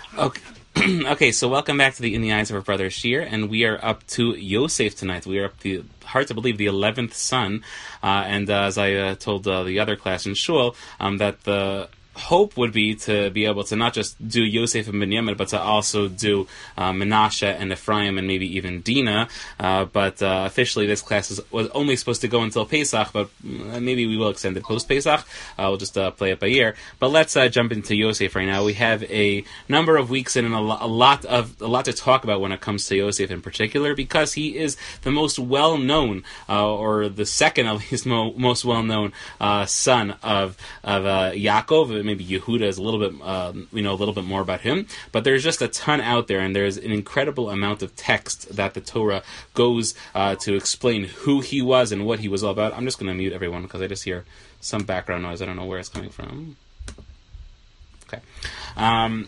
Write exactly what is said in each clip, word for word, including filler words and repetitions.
Okay. Okay, so welcome back to the In the Eyes of Our Brother Shir, and we are up to Yosef tonight. We are up to, hard to believe, the eleventh son, uh, and uh, as I uh, told uh, the other class in Shul, um, that the hope would be to be able to not just do Yosef and Binyamin, but to also do uh, Menashe and Ephraim and maybe even Dinah. Uh, but uh, officially, this class is, was only supposed to go until Pesach, but maybe we will extend it post Pesach. Uh, we'll just uh, play it by ear. But let's uh, jump into Yosef right now. We have a number of weeks in and a, lo- a lot of a lot to talk about when it comes to Yosef in particular, because he is the most well known, uh, or the second at least mo- most well known uh, son of of uh, Yaakov. Maybe Yehuda is a little bit, uh, you know, a little bit more about him, but there's just a ton out there, and there's an incredible amount of text that the Torah goes uh, to explain who he was and what he was all about. I'm just going to mute everyone because I just hear some background noise. I don't know where it's coming from. Okay. Um,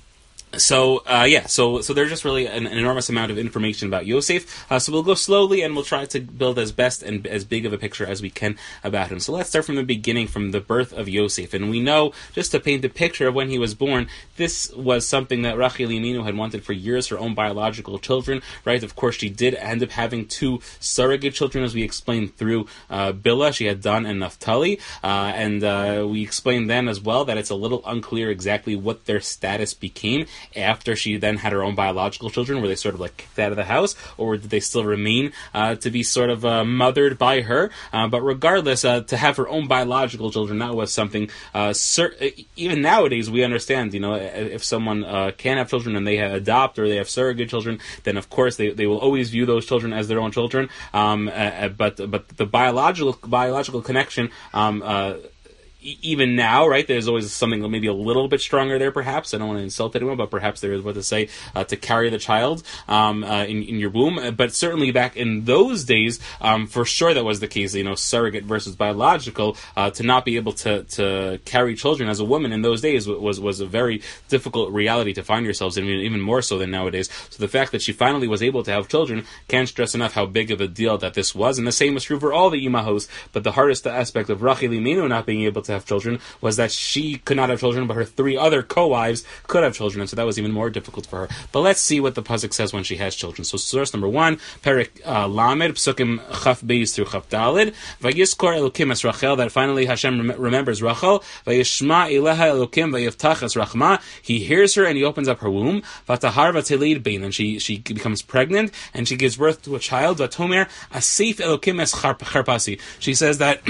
So, uh, yeah, so so there's just really an, an enormous amount of information about Yosef. Uh, so we'll go slowly, and we'll try to build as best and as big of a picture as we can about him. So let's start from the beginning, from the birth of Yosef. And we know, just to paint the picture of when he was born, this was something that Rachel Imenu had wanted for years, her own biological children, right? Of course, she did end up having two surrogate children, as we explained through uh, Bilhah. She had Dan and Naphtali. Uh, and uh, we explained then as well that it's a little unclear exactly what their status became after she then had her own biological children. Were they sort of like kicked out of the house, or did they still remain uh, to be sort of uh, mothered by her? Uh, but regardless, uh, to have her own biological children, that was something, uh, cer- even nowadays we understand, you know, if someone uh, can have children and they adopt or they have surrogate children, then of course they, they will always view those children as their own children. Um, uh, but but the biological biological connection, um, uh, even now, right, there's always something maybe a little bit stronger there, perhaps. I don't want to insult anyone, but perhaps there is what to say uh, to carry the child um, uh, in, in your womb. But certainly back in those days, um, for sure that was the case, you know, surrogate versus biological. Uh, to not be able to, to carry children as a woman in those days was, was a very difficult reality to find yourselves in, even more so than nowadays. So the fact that she finally was able to have children can't stress enough how big of a deal that this was. And the same was true for all the imahos. But the hardest aspect of Rachel Imenu not being able to have children was that she could not have children, but her three other co-wives could have children, and so that was even more difficult for her. But let's see what the pasuk says when she has children. So source number one, Perek uh, Lamed, Psukim Chaf Beis through Chaf Dalid, Vayiskor Elokim es Rachel, that finally Hashem rem- remembers Rachel, Vayishma Eleha Elokim Vayiftach es Rachma, he hears her and he opens up her womb, Vatahar Vatelid Bein, and she, she becomes pregnant, and she gives birth to a child, Vatomer Asif Elokim es Charpasi. She says that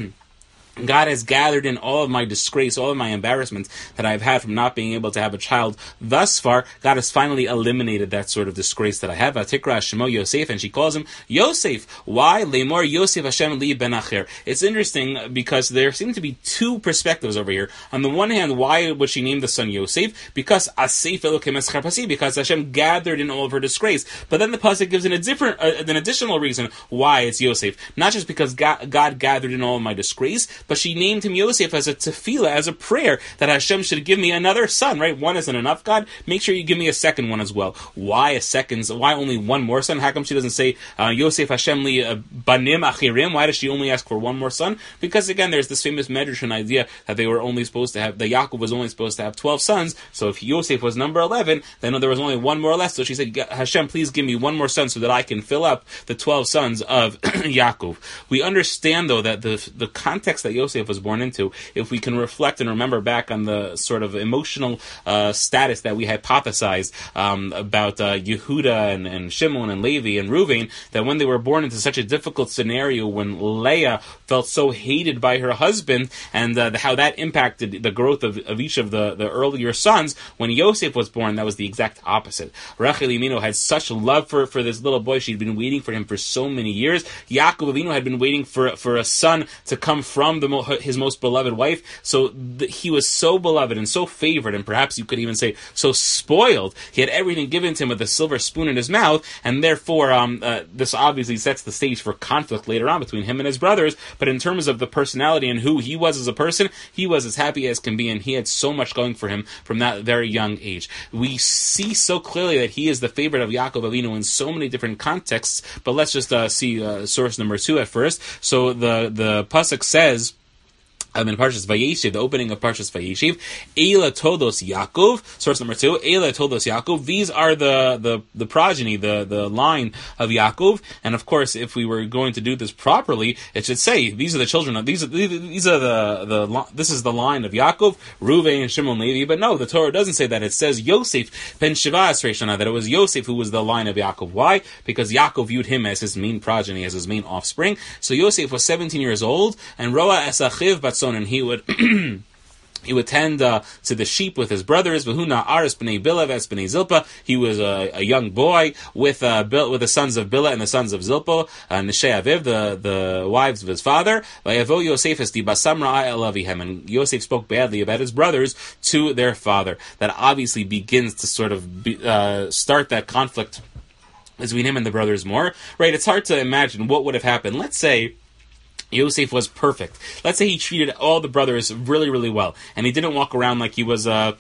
God has gathered in all of my disgrace, all of my embarrassments that I've had from not being able to have a child thus far. God has finally eliminated that sort of disgrace that I have. Atikra Shemo Yosef, and she calls him Yosef. Why? Lemor Yosef Hashem li ben Acher. It's interesting because there seem to be two perspectives over here. On the one hand, why would she name the son Yosef? Because Asif Elokim es Charpasi, because Hashem gathered in all of her disgrace. But then the pasuk gives an, a different, uh, an additional reason why it's Yosef. Not just because God, God gathered in all of my disgrace, but she named him Yosef as a tefillah, as a prayer, that Hashem should give me another son, right? One isn't enough, God. Make sure you give me a second one as well. Why a second? Why only one more son? How come she doesn't say, uh, Yosef Hashem li uh, banim achirim? Why does she only ask for one more son? Because again, there's this famous Medrash idea that they were only supposed to have, that Yaakov was only supposed to have twelve sons, so if Yosef was number eleven, then there was only one more left, so she said, Hashem, please give me one more son so that I can fill up the twelve sons of Yaakov. We understand, though, that the the context that Yosef was born into, if we can reflect and remember back on the sort of emotional uh, status that we hypothesized um, about uh, Yehuda and, and Shimon and Levi and Reuven, that when they were born into such a difficult scenario, when Leah felt so hated by her husband, and uh, how that impacted the growth of, of each of the, the earlier sons, when Yosef was born, that was the exact opposite. Rachel Imenu had such love for, for this little boy. She'd been waiting for him for so many years. Yaakov Avinu had been waiting for, for a son to come from the his most beloved wife, so th- he was so beloved and so favored, and perhaps you could even say so spoiled. He had everything given to him with a silver spoon in his mouth, and therefore um, uh, this obviously sets the stage for conflict later on between him and his brothers, but in terms of the personality and who he was as a person, he was as happy as can be, and he had so much going for him from that very young age. We see so clearly that he is the favorite of Yaakov Avinu in so many different contexts, but let's just uh, see uh, source number two at first. So the, the pasuk says Um, in Parshas Vayeshev, the opening of Parshas Vayeshev, Eila Todos Yaakov, source number two, Eila Todos Yaakov, these are the, the, the progeny, the, the line of Yaakov, and of course, if we were going to do this properly, it should say, these are the children of, these are, these are the, the, this is the line of Yaakov, Reuven and Shimon Levi, but no, the Torah doesn't say that, it says Yosef ben Shiva Esrei Shana, that it was Yosef who was the line of Yaakov. Why? Because Yaakov viewed him as his main progeny, as his main offspring, so Yosef was seventeen years old, and Roa Esachiv Batson, and he would he would tend uh, to the sheep with his brothers. V'huna Aris b'nei Bila v'es b'nei Zilpa. He was a, a young boy with uh, Bil, with the sons of Bila and the sons of Zilpa, uh, Nishei Aviv, the the wives of his father. V'yavo Yosef es di basamra el avihem, and Yosef spoke badly about his brothers to their father. That obviously begins to sort of be, uh, start that conflict between him and the brothers more. Right? It's hard to imagine what would have happened. Let's say Yosef was perfect. Let's say he treated all the brothers really, really well, and he didn't walk around like he was uh,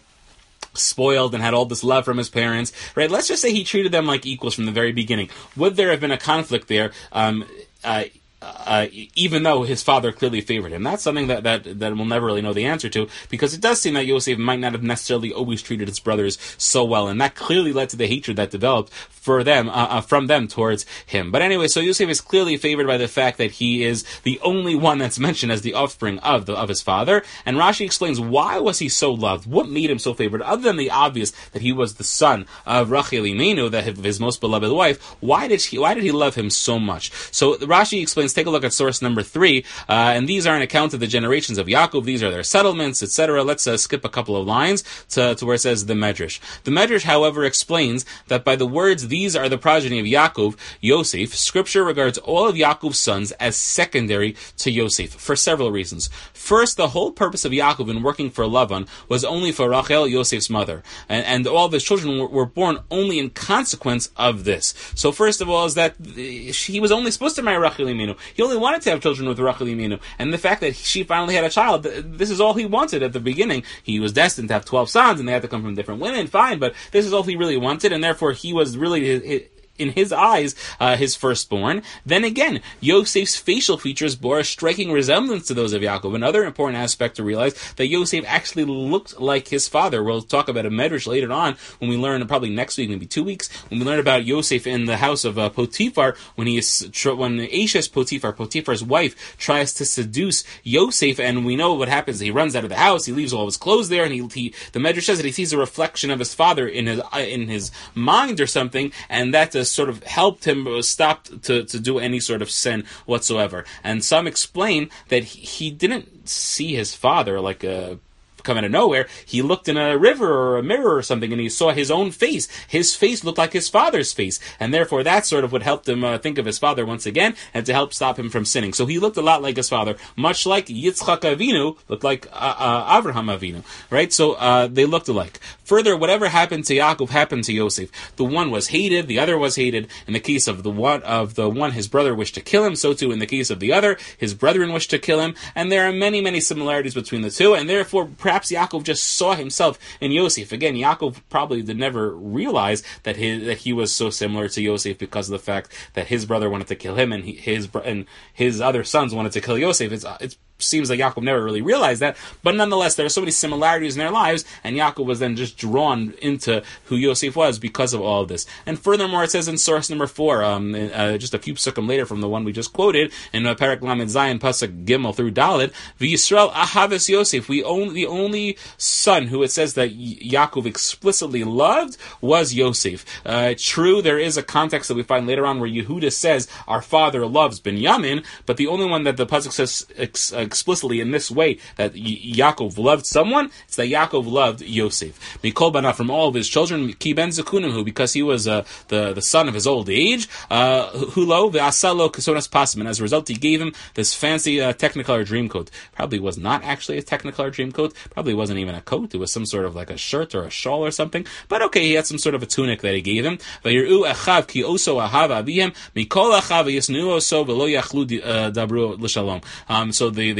spoiled and had all this love from his parents, right? Let's just say he treated them like equals from the very beginning. Would there have been a conflict there? Um, uh, Uh, even though his father clearly favored him. That's something that, that, that we'll never really know the answer to, because it does seem that Yosef might not have necessarily always treated his brothers so well, and that clearly led to the hatred that developed for them, uh, uh, from them towards him. But anyway, so Yosef is clearly favored by the fact that he is the only one that's mentioned as the offspring of the, of his father, and Rashi explains why was he so loved? What made him so favored? Other than the obvious that he was the son of Rachel Imenu, that his most beloved wife, why did he, why did he love him so much? So Rashi explains, take a look at source number three, uh, and these are an account of the generations of Yaakov. These are their settlements, et cetera. Let's uh, skip a couple of lines to, to where it says the Medrash. The Medrash, however, explains that by the words, these are the progeny of Yaakov, Yosef, Scripture regards all of Yaakov's sons as secondary to Yosef for several reasons. First, the whole purpose of Yaakov in working for Lavan was only for Rachel, Yosef's mother, and, and all of his children were, were born only in consequence of this. So first of all is that he was only supposed to marry Rachel Imenu. He only wanted to have children with Rachel Imenu, and the fact that she finally had a child, this is all he wanted at the beginning. He was destined to have twelve sons, and they had to come from different women, fine, but this is all he really wanted, and therefore he was really his, his, in his eyes, uh, his firstborn. Then again, Yosef's facial features bore a striking resemblance to those of Yaakov. Another important aspect to realize that Yosef actually looked like his father. We'll talk about a medrash later on when we learn, probably next week, maybe two weeks, when we learn about Yosef in the house of uh, Potiphar, when he is, when Ashes Potiphar, Potiphar's wife, tries to seduce Yosef, and we know what happens. He runs out of the house, he leaves all his clothes there, and he, he the medrash says that he sees a reflection of his father in his in his mind or something, and that uh, sort of helped him stop to, to do any sort of sin whatsoever. And some explain that he, he didn't see his father like a come out of nowhere. He looked in a river or a mirror or something, and he saw his own face. His face looked like his father's face, and therefore that sort of would help him uh, think of his father once again, and to help stop him from sinning. So he looked a lot like his father, much like Yitzchak Avinu looked like uh, uh, Avraham Avinu, right? So uh, they looked alike. Further, whatever happened to Yaakov happened to Yosef. The one was hated, the other was hated. In the case of the one of the one, his brother wished to kill him. So too in the case of the other, his brethren wished to kill him. And there are many, many similarities between the two, and therefore perhaps Yaakov just saw himself in Yosef. Again, Yaakov probably did never realize that his, that he was so similar to Yosef because of the fact that his brother wanted to kill him and he, his and his other sons wanted to kill Yosef. It's it's seems like Yaakov never really realized that, but nonetheless, there are so many similarities in their lives, and Yaakov was then just drawn into who Yosef was because of all of this. And furthermore, it says in source number four, um, uh, just a few psukim later from the one we just quoted, in uh, Perek Lamed Zayin, Pasuk Gimel through Dalet, V'Yisrael ahaves Yosef, we only, the only son who it says that Yaakov explicitly loved was Yosef. Uh, true, there is a context that we find later on where Yehuda says, our father loves Binyamin, but the only one that the Pasuk says ex- uh, explicitly in this way that y- Yaakov loved someone, it's that Yaakov loved Yosef. Mikol Bana, from all of his children, Ki ben Zekunim, because he was uh, the the son of his old age, uh, Hulo ve'asalo kesonas pasim, and as a result he gave him this fancy uh, Technicolor dream coat. Probably was not actually a Technicolor dream coat, probably wasn't even a coat, it was some sort of like a shirt or a shawl or something, but okay, he had some sort of a tunic that he gave him. Vayir'u achav ki oso ahav aviyem mikol achav yisnu oso velo yachlu dabru l'shalom. Um, so the, the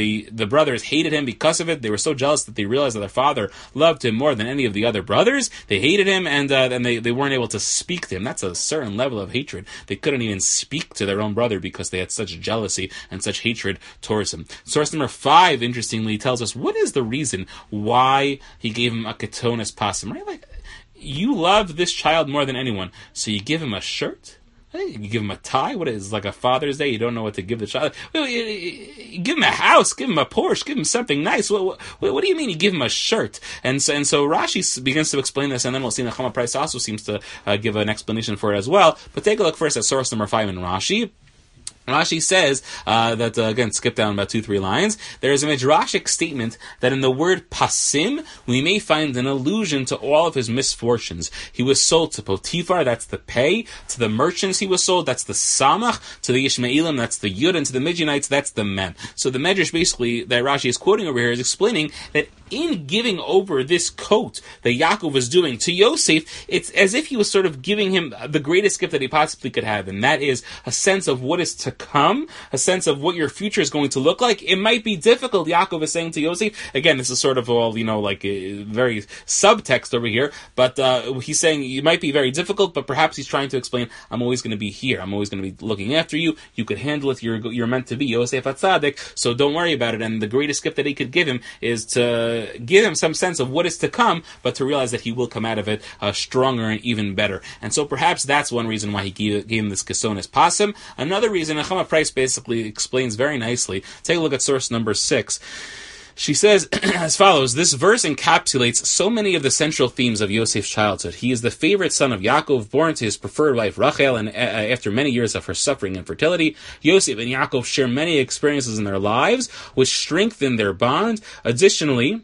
the the brothers hated him because of it. They were so jealous that they realized that their father loved him more than any of the other brothers. They hated him, and uh, and they, they weren't able to speak to him. That's a certain level of hatred. They couldn't even speak to their own brother because they had such jealousy and such hatred towards him. Source number five, interestingly, tells us what is the reason why he gave him a ketonis passim, right? Like, you love this child more than anyone, so you give him a shirt? You give him a tie? What is like a Father's Day? You don't know what to give the child. Well, you, you give him a house, give him a Porsche, give him something nice. What, what, what do you mean you give him a shirt? And so, and so Rashi begins to explain this, and then we'll see Nechama Price also seems to uh, give an explanation for it as well. But take a look first at source number five in Rashi. Rashi says uh, that, uh, again, skip down about two, three lines. There is a midrashic statement that in the word pasim, we may find an allusion to all of his misfortunes. He was sold to Potiphar, that's the pay. To the merchants he was sold, that's the samach. To the Ishmaelim, that's the yud. And to the Midianites, that's the mem. So the medrash basically that Rashi is quoting over here is explaining that in giving over this coat that Yaakov was doing to Yosef, it's as if he was sort of giving him the greatest gift that he possibly could have, and that is a sense of what is to come, a sense of what your future is going to look like. It might be difficult, Yaakov is saying to Yosef. Again, this is sort of all, you know, like a very subtext over here, but uh, he's saying it might be very difficult, but perhaps he's trying to explain, I'm always going to be here. I'm always going to be looking after you. You could handle it. You're, you're meant to be Yosef HaTzadik, so don't worry about it. And the greatest gift that he could give him is to give him some sense of what is to come, but to realize that he will come out of it uh, stronger and even better. And so perhaps that's one reason why he gave, gave him this kesonis passim. Another reason, Nechama Price basically explains very nicely. Take a look at source number six. She says as follows: this verse encapsulates so many of the central themes of Yosef's childhood. He is the favorite son of Yaakov, born to his preferred wife Rachel, and uh, after many years of her suffering and fertility, Yosef and Yaakov share many experiences in their lives which strengthen their bond. Additionally,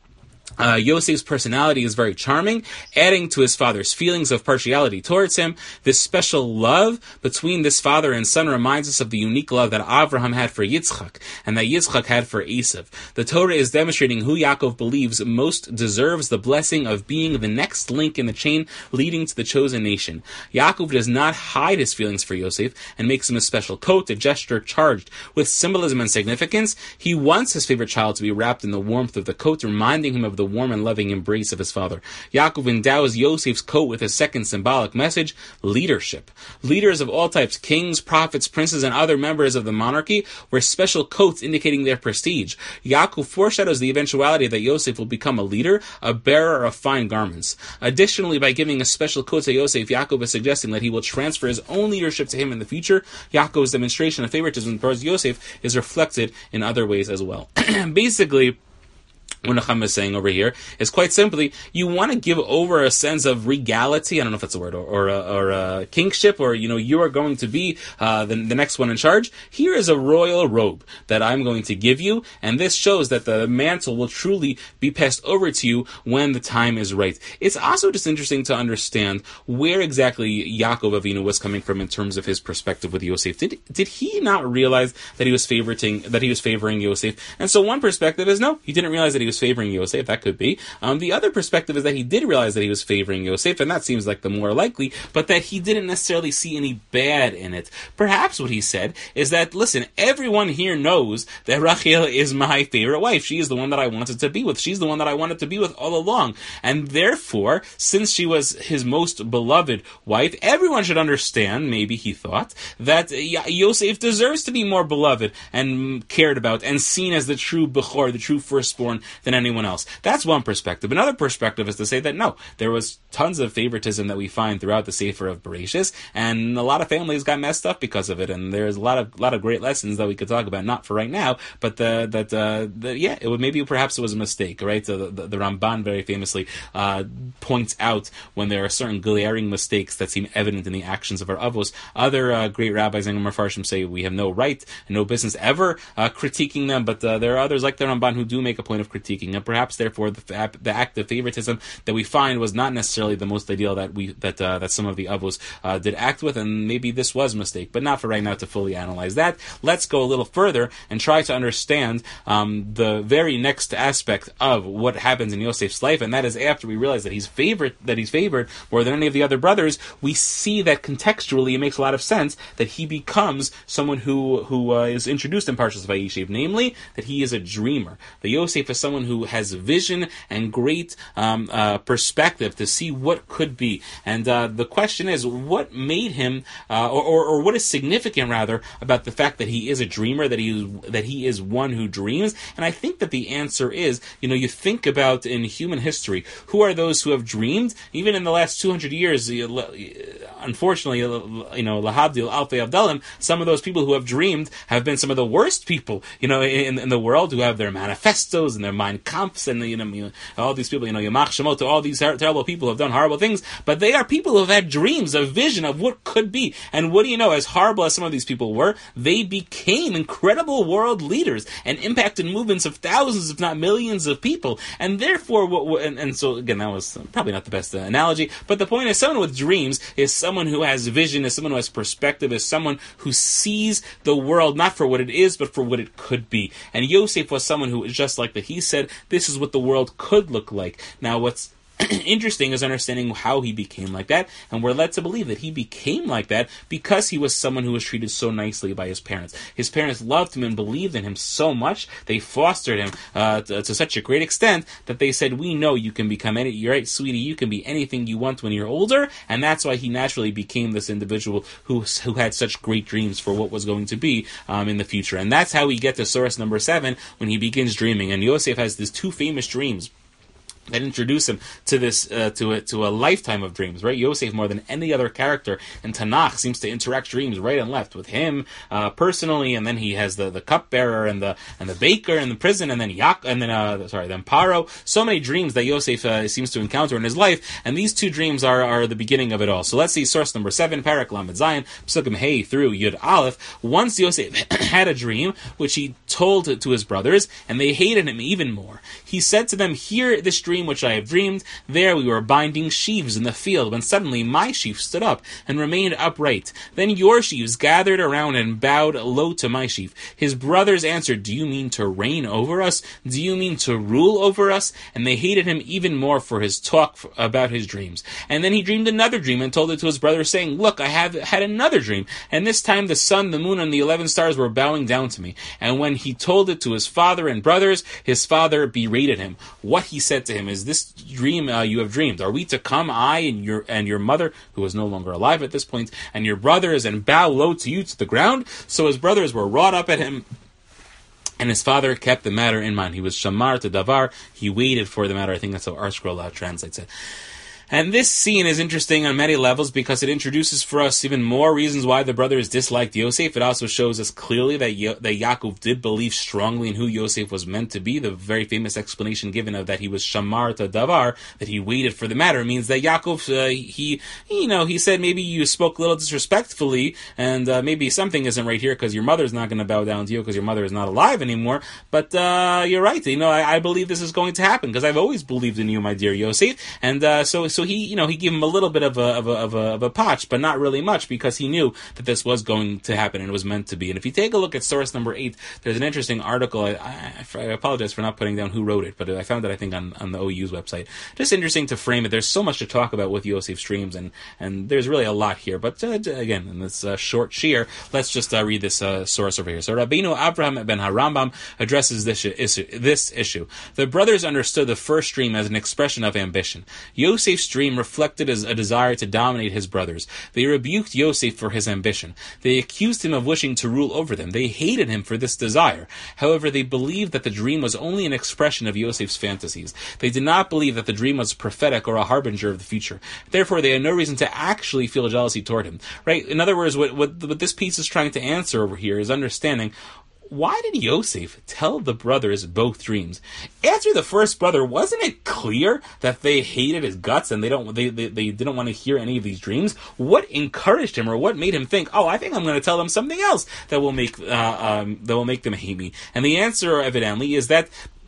Uh, Yosef's personality is very charming, adding to his father's feelings of partiality towards him. This special love between this father and son reminds us of the unique love that Avraham had for Yitzchak, and that Yitzchak had for Esav. The Torah is demonstrating who Yaakov believes most deserves the blessing of being the next link in the chain leading to the chosen nation. Yaakov does not hide his feelings for Yosef, and makes him a special coat, a gesture charged with symbolism and significance. He wants his favorite child to be wrapped in the warmth of the coat, reminding him of the warm and loving embrace of his father. Yaakov endows Yosef's coat with a second symbolic message: leadership. Leaders of all types, kings, prophets, princes, and other members of the monarchy, wear special coats indicating their prestige. Yaakov foreshadows the eventuality that Yosef will become a leader, a bearer of fine garments. Additionally, by giving a special coat to Yosef, Yaakov is suggesting that he will transfer his own leadership to him in the future. Yaakov's demonstration of favoritism towards Yosef is reflected in other ways as well. Basically, what Nechama is saying over here is quite simply, you want to give over a sense of regality, I don't know if that's a word, or or, uh, or uh, kingship, or, you know, you are going to be uh, the, the next one in charge. Here is a royal robe that I'm going to give you, and this shows that the mantle will truly be passed over to you when the time is right. It's also just interesting to understand where exactly Yaakov Avinu was coming from in terms of his perspective with Yosef. Did did he not realize that he was favoriting that he was favoring Yosef? And so one perspective is, no, he didn't realize that he was favoring Yosef. That could be. Um, the other perspective is that he did realize that he was favoring Yosef, and that seems like the more likely, but that he didn't necessarily see any bad in it. Perhaps what he said is that, listen, everyone here knows that Rachel is my favorite wife. She is the one that I wanted to be with. She's the one that I wanted to be with all along. And therefore, since she was his most beloved wife, everyone should understand, maybe he thought, that Yosef deserves to be more beloved and cared about and seen as the true Bechor, the true firstborn, than anyone else. That's one perspective. Another perspective is to say that no, there was tons of favoritism that we find throughout the Sefer of Bereshis, and a lot of families got messed up because of it, and there's a lot of lot of great lessons that we could talk about, not for right now, but the, that uh, the, yeah, it would, maybe perhaps it was a mistake, right? So the, the, the Ramban very famously uh, points out when there are certain glaring mistakes that seem evident in the actions of our avos. Other uh, great rabbis and Mefarshim say we have no right and no business ever uh, critiquing them, but uh, there are others like the Ramban who do make a point of critiquing speaking, and perhaps therefore the, the act of favoritism that we find was not necessarily the most ideal that we that uh, that some of the avos uh, did act with, and maybe this was a mistake, but not for right now to fully analyze that. Let's go a little further and try to understand um, the very next aspect of what happens in Yosef's life, and that is after we realize that he's favored, that he's favored more than any of the other brothers, we see that contextually it makes a lot of sense that he becomes someone who who uh, is introduced in Parshas Vayishev, namely that he is a dreamer. The Yosef is someone who has vision and great um, uh, perspective to see what could be, and uh, the question is, what made him, uh, or, or, or what is significant rather about the fact that he is a dreamer, that he is, that he is one who dreams? And I think that the answer is, you know, you think about in human history, who are those who have dreamed? Even in the last two hundred years, unfortunately, you know, lahabdil alfei avdalim, some of those people who have dreamed have been some of the worst people, you know, in, in the world, who have their manifestos and their Mein Kampfs, and you know, you know, all these people, you know, Yamach Shemot, all these ter- terrible people who have done horrible things, but they are people who have had dreams, a vision of what could be. And what do you know, as horrible as some of these people were, they became incredible world leaders and impacted movements of thousands, if not millions of people. And therefore, what, what and, and so again, that was probably not the best uh, analogy, but the point is, someone with dreams is someone who has vision, is someone who has perspective, is someone who sees the world not for what it is, but for what it could be. And Yosef was someone who is just like that. He said, this is what the world could look like. Now, what's interesting is understanding how he became like that, and we're led to believe that he became like that because he was someone who was treated so nicely by his parents. His parents loved him and believed in him so much, they fostered him uh, to, to such a great extent that they said, we know you can become any, you're right, sweetie, you can be anything you want when you're older, and that's why he naturally became this individual who who had such great dreams for what was going to be um, in the future. And that's how we get to source number seven, when he begins dreaming. And Yosef has these two famous dreams that introduce him to this, uh, to a, to a lifetime of dreams, right? Yosef, more than any other character in Tanakh, seems to interact dreams right and left with him, uh, personally, and then he has the, the cupbearer and the, and the baker in the prison, and then Yak, and then, uh, sorry, then Paro. So many dreams that Yosef, uh, seems to encounter in his life, and these two dreams are, are the beginning of it all. So let's see source number seven, Parak Lamed Zayin, Psukim Hey through Yud Aleph. Once Yosef had a dream, which he told to his brothers, and they hated him even more. He said to them, hear this dream which I have dreamed. There we were binding sheaves in the field, when suddenly my sheaf stood up and remained upright. Then your sheaves gathered around and bowed low to my sheaf. His brothers answered, do you mean to reign over us? Do you mean to rule over us? And they hated him even more for his talk about his dreams. And then he dreamed another dream and told it to his brothers, saying, look, I have had another dream, and this time the sun, the moon, and the eleven stars were bowing down to me. And when he told it to his father and brothers, his father berated him. What he said to him is, this dream uh, you have dreamed, are we to come, I and your and your mother, who was no longer alive at this point, and your brothers, and bow low to you to the ground? So his brothers were wrought up at him, and his father kept the matter in mind. He was shamar to davar, he waited for the matter. I think that's how ArtScroll uh, translates it. And this scene is interesting on many levels because it introduces for us even more reasons why the brothers disliked Yosef. It also shows us clearly that Yo- that Yaakov did believe strongly in who Yosef was meant to be. The very famous explanation given of that he was shamar to davar, that he waited for the matter, means that Yaakov, uh, he, you know, he said, maybe you spoke a little disrespectfully, and uh, maybe something isn't right here because your mother's not going to bow down to you because your mother is not alive anymore. But uh, you're right. You know, I, I believe this is going to happen because I've always believed in you, my dear Yosef. And uh, so. So he, you know, he gave him a little bit of a, of a of a of a potch, but not really much, because he knew that this was going to happen and it was meant to be. And if you take a look at source number eight, there's an interesting article. I, I, I apologize for not putting down who wrote it, but I found it, I think, on, on the O U's website. Just interesting to frame it. There's so much to talk about with Yosef's dreams, and and there's really a lot here. But uh, again, in this uh, short shear, let's just uh, read this uh, source over here. So Rabbeinu Avraham ben HaRambam addresses this issue, this issue. The brothers understood the first dream as an expression of ambition. Yosef's dream reflected as a desire to dominate his brothers. They rebuked Yosef for his ambition. They accused him of wishing to rule over them. They hated him for this desire. However, they believed that the dream was only an expression of Yosef's fantasies. They did not believe that the dream was prophetic or a harbinger of the future. Therefore, they had no reason to actually feel jealousy toward him. Right? In other words, what, what, what this piece is trying to answer over here is understanding, why did Yosef tell the brothers both dreams? After the first brother, wasn't it clear that they hated his guts and they don't they, they, they didn't want to hear any of these dreams? What encouraged him, or what made him think, oh, I think I'm going to tell them something else that will make uh, um, that will make them hate me? And the answer, evidently, is that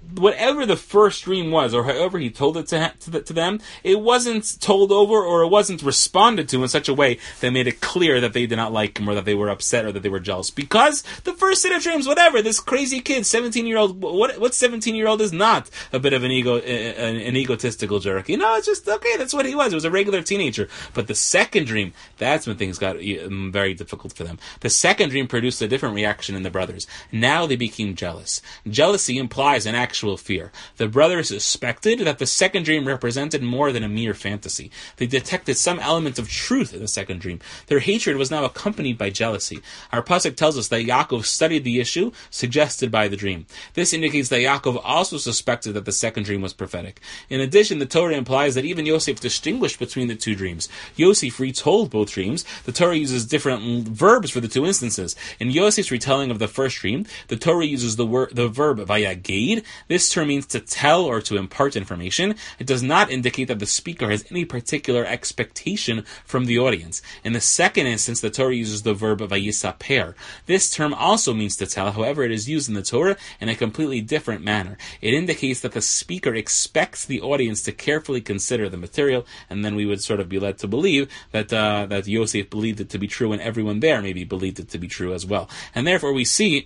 whatever the first dream was, or however he told it to, ha- to, the, to them, it wasn't told over or it wasn't responded to in such a way that made it clear that they did not like him or that they were upset or that they were jealous. Because the first set of dreams, whatever, this crazy kid, seventeen-year-old, what what seventeen-year-old is not a bit of an ego, an, an egotistical jerk? You know, it's just, okay, that's what he was. It was a regular teenager. But the second dream, that's when things got um, very difficult for them. The second dream produced a different reaction in the brothers. Now they became jealous. Jealousy implies an actual fear. The brothers suspected that the second dream represented more than a mere fantasy. They detected some element of truth in the second dream. Their hatred was now accompanied by jealousy. Our pasuk tells us that Yaakov studied the issue suggested by the dream. This indicates that Yaakov also suspected that the second dream was prophetic. In addition, the Torah implies that even Yosef distinguished between the two dreams. Yosef retold both dreams. The Torah uses different verbs for the two instances. In Yosef's retelling of the first dream, the Torah uses the, word, the verb vayaged. This term means to tell or to impart information. It does not indicate that the speaker has any particular expectation from the audience. In the second instance, the Torah uses the verb vayisaper. This term also means to tell, however, it is used in the Torah in a completely different manner. It indicates that the speaker expects the audience to carefully consider the material, and then we would sort of be led to believe that uh, that Yosef believed it to be true, and everyone there maybe believed it to be true as well. And therefore we see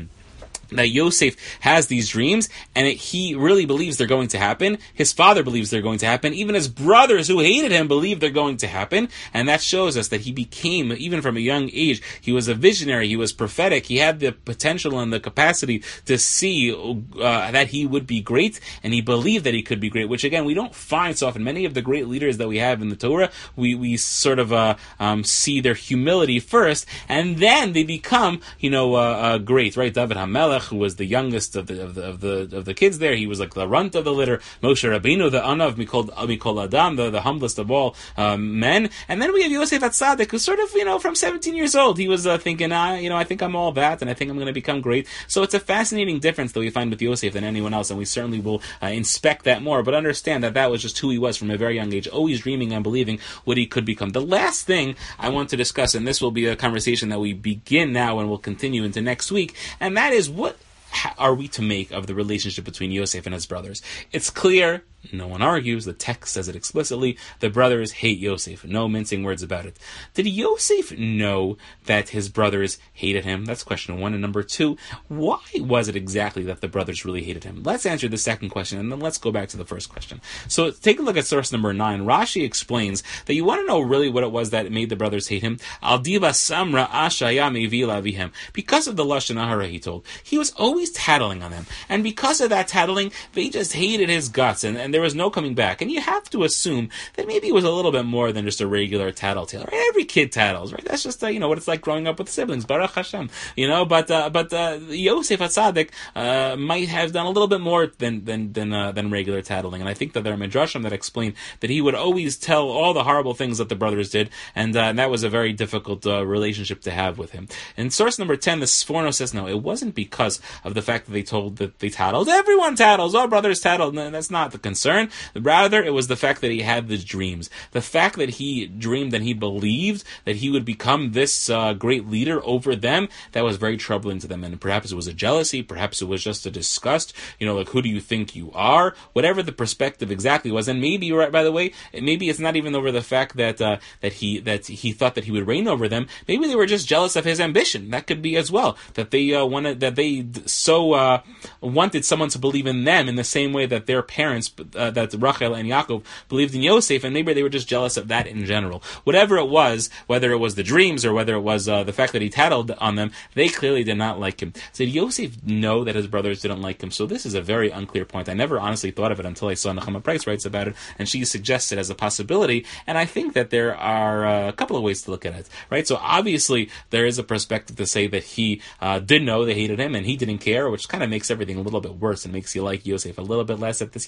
that Yosef has these dreams, and it, he really believes they're going to happen. His father believes they're going to happen. Even his brothers who hated him believe they're going to happen. And that shows us that he became, even from a young age, he was a visionary, he was prophetic, he had the potential and the capacity to see uh, that he would be great, and he believed that he could be great, which again, we don't find so often. Many of the great leaders that we have in the Torah, we, we sort of uh, um, see their humility first, and then they become, you know, uh, uh, great, right? David HaMelech, who was the youngest of the of the of the of the kids there. He was like the runt of the litter. Moshe Rabbeinu, the Ana of Mikol, Mikol Adam, the, the humblest of all um, men. And then we have Yosef Atzadik, who's sort of, you know, from seventeen years old, he was uh, thinking, ah, you know, I think I'm all that, and I think I'm going to become great. So it's a fascinating difference that we find with Yosef than anyone else, and we certainly will uh, inspect that more. But understand that that was just who he was from a very young age, always dreaming and believing what he could become. The last thing I want to discuss, and this will be a conversation that we begin now and will continue into next week, and that is, what are we to make of the relationship between Yosef and his brothers? It's clear, no one argues, the text says it explicitly, the brothers hate Yosef. No mincing words about it. Did Yosef know that his brothers hated him? That's question one. And number two, why was it exactly that the brothers really hated him? Let's answer the second question, and then let's go back to the first question. So take a look at source number nine. Rashi explains that you want to know really what it was that made the brothers hate him. Al diva samra ashaya mevila vihem. Because of the lashon hara he told. He was always tattling on them. And because of that tattling, they just hated his guts, and, and there was no coming back. And you have to assume that maybe it was a little bit more than just a regular tattletale, right? Every kid tattles, right? That's just, uh, you know, what it's like growing up with siblings, Baruch Hashem, you know, but, uh, but, uh, Yosef Atzadik, uh, might have done a little bit more than, than, than, uh, than regular tattling. And I think that there are midrashim that explain that he would always tell all the horrible things that the brothers did, and, uh, and that was a very difficult, uh, relationship to have with him. In source number ten, the Sforno says, no, it wasn't because of the fact that they told that they tattled. Everyone tattles, all brothers tattled, and that's not the concern. Rather, it was the fact that he had these dreams. The fact that he dreamed and he believed that he would become this uh, great leader over them, that was very troubling to them. And perhaps it was a jealousy, perhaps it was just a disgust, you know, like, who do you think you are? Whatever the perspective exactly was. And maybe, right, by the way, maybe it's not even over the fact that uh, that he that he thought that he would reign over them. Maybe they were just jealous of his ambition. That could be as well. That they uh, wanted, that they so uh, wanted someone to believe in them in the same way that their parents, uh, that Rachel and Yaakov believed in Yosef, and maybe they were just jealous of that in general. Whatever it was, whether it was the dreams or whether it was uh, the fact that he tattled on them, they clearly did not like him. So did Yosef know that his brothers didn't like him? So this is a very unclear point. I never honestly thought of it until I saw Nechama Price writes about it, and she suggests it as a possibility, and I think that there are uh, a couple of ways to look at it, right? So obviously there is a perspective to say that he uh, did know they hated him and he didn't care, which kind of makes everything a little bit worse and makes you like Yosef a little bit less at this young point.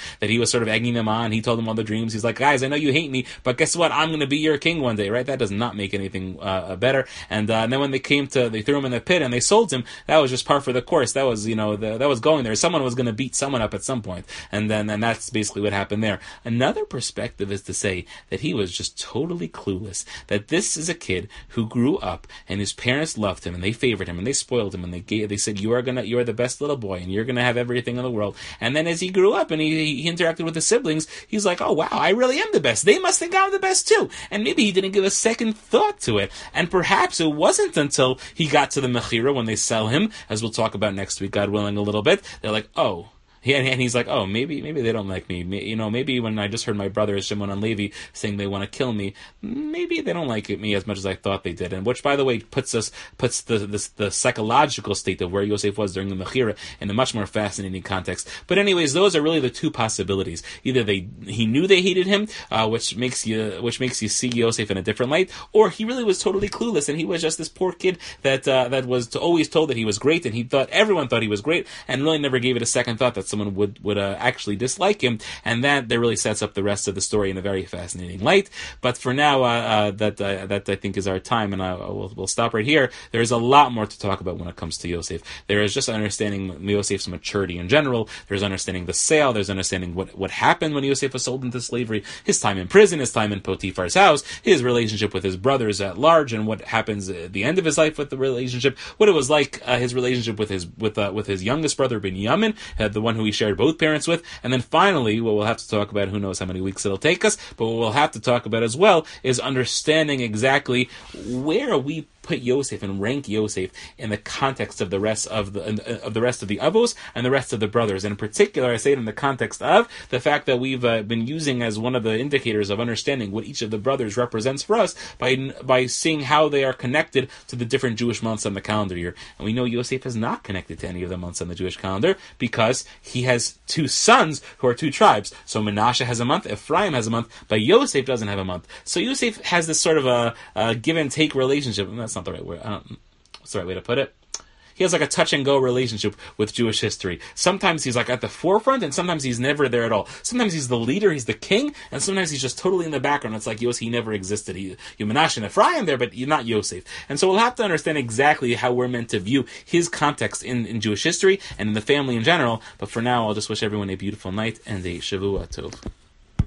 that he was sort of egging them on. He told them all the dreams. He's like, guys, I know you hate me, but guess what? I'm going to be your king one day, right? That does not make anything uh, better. And, uh, and then when they came to, they threw him in the pit and they sold him. That was just par for the course. That was, you know, the, that was going there. Someone was going to beat someone up at some point. And then, and that's basically what happened there. Another perspective is to say that he was just totally clueless. That this is a kid who grew up and his parents loved him and they favored him and they spoiled him and they gave, they said, you are gonna, you are the best little boy and you're gonna have everything in the world. And then as he grew up and he, he interacted with his siblings, he's like, oh wow, I really am the best. They must think I'm the best too. And maybe he didn't give a second thought to it. And perhaps it wasn't until he got to the Mechira when they sell him, as we'll talk about next week, God willing, a little bit. They're like, oh. Yeah, and he's like, oh, maybe maybe they don't like me. You know, maybe when I just heard my brothers, Shimon and Levi, saying they want to kill me, maybe they don't like me as much as I thought they did. And which, by the way, puts us puts the the, the psychological state of where Yosef was during the Mechira in a much more fascinating context. But anyways, those are really the two possibilities. Either they he knew they hated him, uh, which makes you which makes you see Yosef in a different light, or he really was totally clueless and he was just this poor kid that uh, that was always told that he was great and he thought everyone thought he was great and really never gave it a second thought that someone would would uh, actually dislike him, and that that really sets up the rest of the story in a very fascinating light. But for now, uh, uh, that uh, that I think is our time, and I, we'll, we'll stop right here. There is a lot more to talk about when it comes to Yosef. There is just understanding Yosef's maturity in general. There's understanding the sale. There's understanding what what happened when Yosef was sold into slavery. His time in prison. His time in Potiphar's house. His relationship with his brothers at large, and what happens at the end of his life with the relationship. What it was like uh, his relationship with his with uh, with his youngest brother Binyamin, uh, the one who he shared both parents with. And then finally, what we'll have to talk about, who knows how many weeks it'll take us, but what we'll have to talk about as well is understanding exactly where we put Yosef and rank Yosef in the context of the rest of the of the rest of the Avos and the rest of the brothers. And in particular, I say it in the context of the fact that we've uh, been using as one of the indicators of understanding what each of the brothers represents for us by by seeing how they are connected to the different Jewish months on the calendar year. And we know Yosef is not connected to any of the months on the Jewish calendar because he has two sons who are two tribes. So Menashe has a month, Ephraim has a month, but Yosef doesn't have a month. So Yosef has this sort of a, a give and take relationship. And that's not the right word. I don't, what's the right way to put it? He has like a touch and go relationship with Jewish history. Sometimes he's like at the forefront, and sometimes he's never there at all. Sometimes he's the leader, he's the king, and sometimes he's just totally in the background. It's like Yosef, he never existed. He, you Menashe and Ephraim there, but you're not Yosef. And so we'll have to understand exactly how we're meant to view his context in, in Jewish history and in the family in general. But for now, I'll just wish everyone a beautiful night and a Shavua Tov.